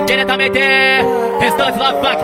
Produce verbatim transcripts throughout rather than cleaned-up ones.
diretamente, Restante Love Pack.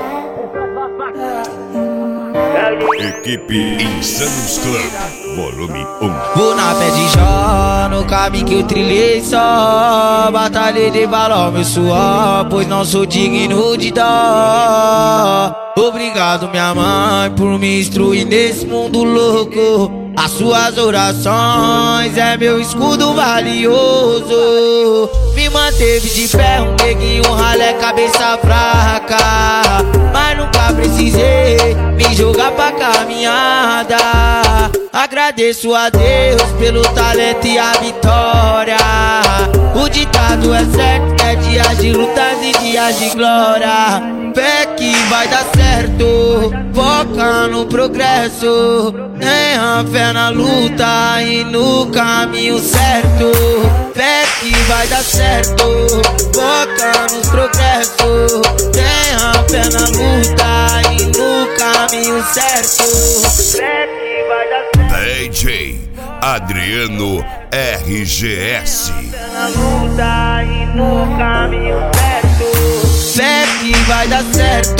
Equipe Insanos Club, volume um. Vou na fé de Jó, no caminho que eu trilhei só. Batalhei de valor meu suor, pois não sou digno de dó. Obrigado minha mãe por me instruir nesse mundo louco. As suas orações é meu escudo valioso. Me manteve de pé, um neguinho ralé, cabeça fraca. Mas nunca precisei me jogar pra caminhada. Agradeço a Deus pelo talento e a vitória. O ditado é certo, é dias de lutas e dias de glória. Fé que vai dar certo, foca no progresso. Tenha fé na luta e no caminho certo. Fé que vai dar certo, foca no progresso. Tenha fé na luta e no caminho certo. Fé que vai dar certo. D J Adriano R G S. Fé na luta e no caminho certo. Fé que vai dar certo.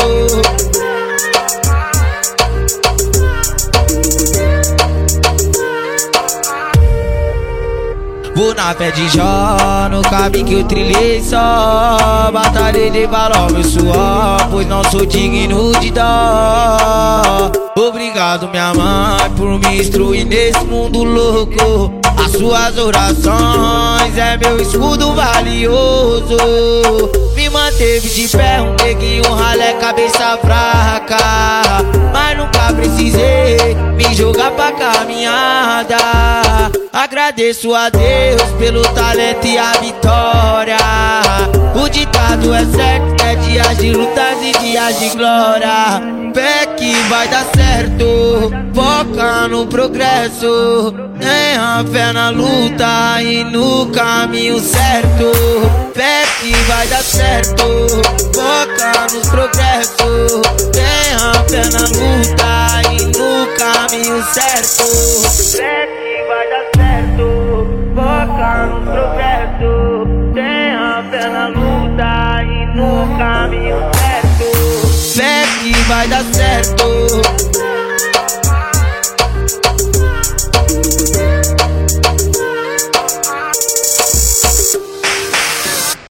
Vou na fé de Jó, no caminho que eu trilhei só. Batalhei de valor meu suor, pois não sou digno de dó. Obrigado minha mãe por me instruir nesse mundo louco. As suas orações é meu escudo valioso. Me manteve de pé, um neguinho ralé, cabeça fraca. Mas nunca precisei me jogar pra caminhada. Agradeço a Deus pelo talento e a vitória. O ditado é certo, é dias de lutas e dias de glória. Fé que vai dar certo, foca no progresso. Tenha fé na luta e no caminho certo. Fé que vai dar certo, foca no progresso. Tenha fé na luta e no caminho certo. Fé que vai dar certo, foca no progresso. Tenha fé na luta e no caminho certo. Fé que vai dar certo.